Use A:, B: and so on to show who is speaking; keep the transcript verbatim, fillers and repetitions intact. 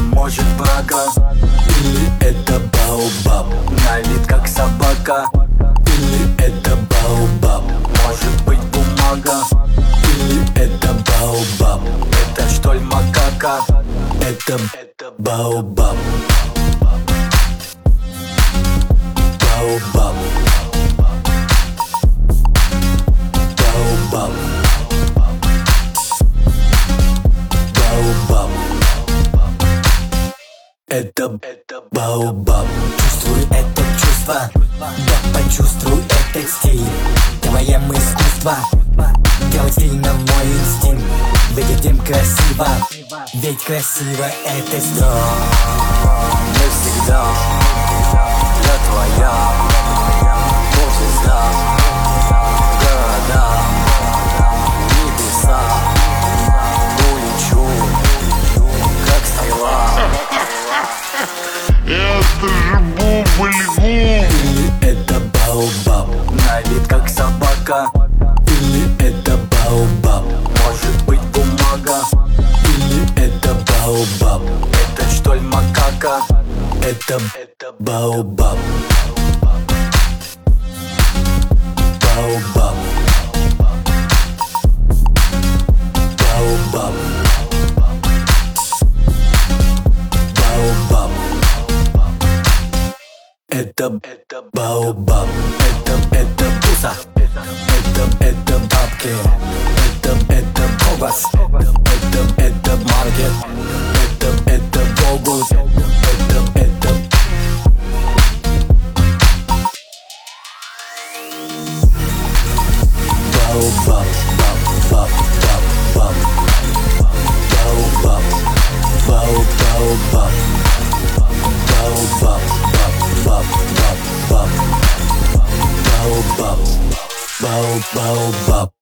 A: может брага, или это баобаб, на вид как собака, или это баобаб, может быть бумага, или это баобаб, это что ли макака, это, это баобаб. Баобаб. Баобаб. Баобаб. Это, это баобаб.
B: Чувствуй это чувство, да почувствуй этот стиль. Делаем искусство, делать стильно мой инстинкт. Выглядим красиво, ведь красиво это стиль.
A: Мы всегда для твоя звезда, города, небеса. Улечу, как стрела.
C: Это же бубль-гум.
A: Или это баобаб, на вид как собака, или это баобаб, может быть бумага, или это баобаб, это что ли макака, это, это баобаб. Баобаб. Баобаб. Баобаб. Это, это баобаб. Это, это буса. Это, это бабки. Это, это кобас. Это, это маркет. Это, это богус. Это, это баобаб. Баб, баб, баб, баобаб. Бао, баобаб. Баобаб. Баб, баб, баб, баобаб. Бао, баобаб.